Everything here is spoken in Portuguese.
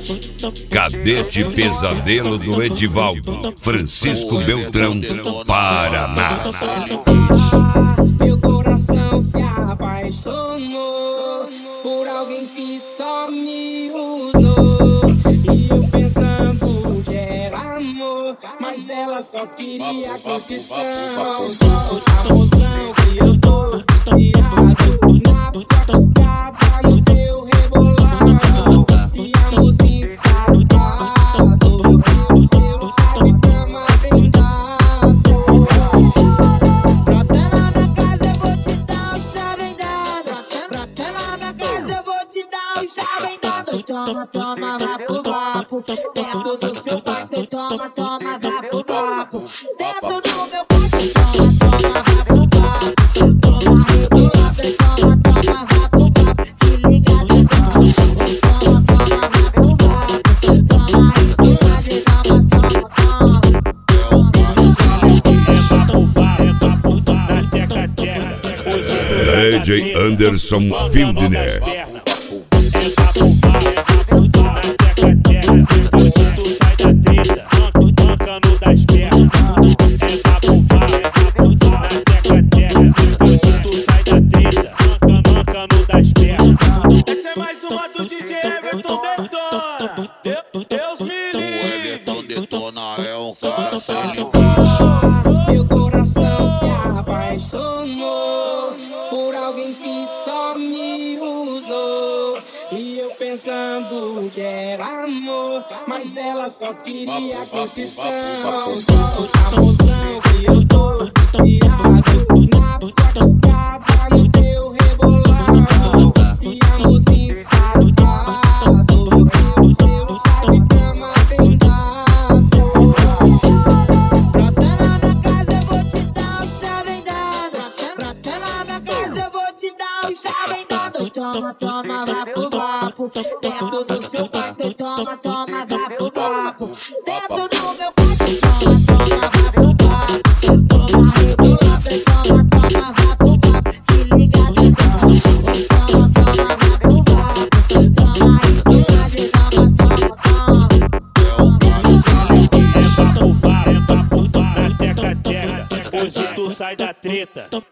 Cadete Pesadelo do Edivaldo, Francisco Beltrão, Paraná. Meu coração se apaixonou por alguém que só me usou. E eu pensando que era amor, mas ela só queria curtição. A emoção que eu tô viciado na tocada, no teu rebolado. E amorzinho safado, você não sabe cama tentado. Brota na minha casa, eu vou te dar um chave dado. Brota na minha casa, eu vou te dar um chave dado. Toma, toma, vá pro papo. Dentro do seu quarto, toma, toma, vá pro papo. Dentro do meu quarto, toma, toma, vá pro papo. Toma, rebolada, toma, toma, vá pro papo. Se liga, toma, toma, vá pro papo. Toma, rebolada, toma, toma, toma. DJ Anderson Fildner. Essa é mais uma do DJ Everton Detona. Deus me livre. O Everton Detona é um cara sem limite. Meu coração se apaixonou por alguém que só me usou. E eu pensando que era amor, mas ela só queria curtição. A emoção que eu tô viciado na tocada, no teu rebolado. E amorzinho safado, você não sabe cama tentado. Brota na minha casa, eu vou te dar um chave dado. Brota na minha casa, eu vou te dar um chave dado. Toma, toma, vá pro papo. Dentro do seu quarto, toma, toma, vá pro papo. Dentro do meu quarto, toma, toma, vá pro papo. Toma, rebolada, toma, toma, vá pro papo. Se liga, toma, toma, vá pro papo. Toma, rebolada, toma, toma, toma. É papo, na tcheca, tcheca. Hoje tu sai da treta.